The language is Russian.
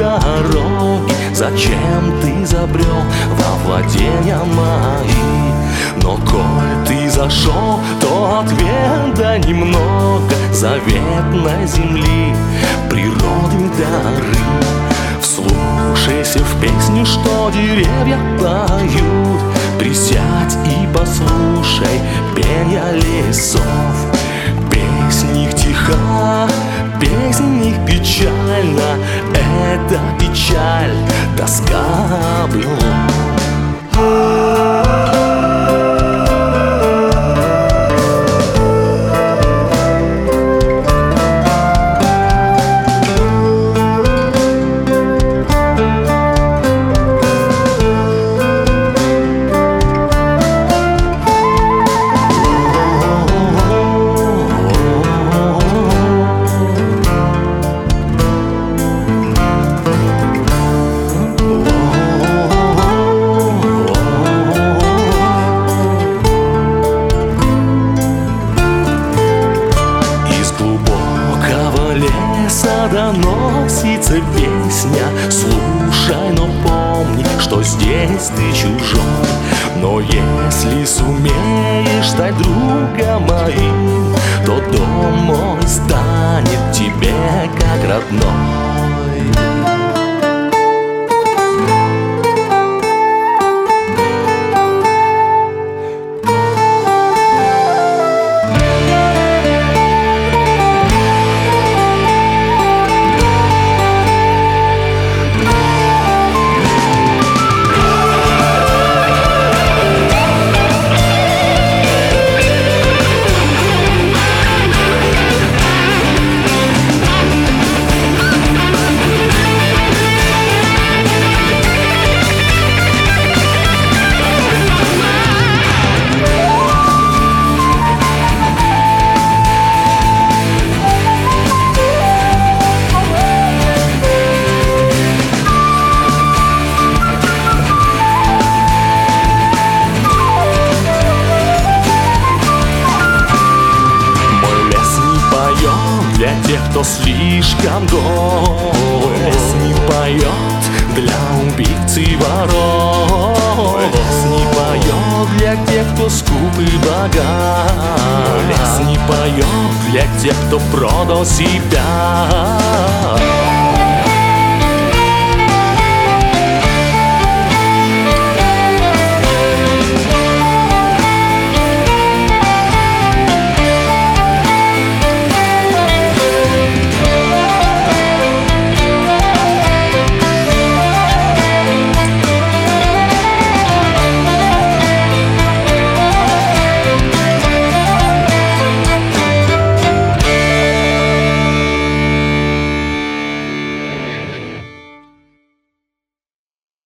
дороги, зачем ты забрел во владения мои. Но коль ты зашел, то ответа немного, заветной земли, природы дары. Вслушайся в песни, что деревья поют, присядь и послушай пенья лесов. Песня их тиха, песня их печальна, это печаль, тоска былая. Доносится песня, слушай, но помни, что здесь ты чужой. Но если сумеешь стать другом моим, то дом мой станет тебе как родной. Для тех, кто слишком гол, лес не поет для убийц и воров. Лес не поет для тех, кто скуп и богат. Лес не поет для тех, кто продал себя.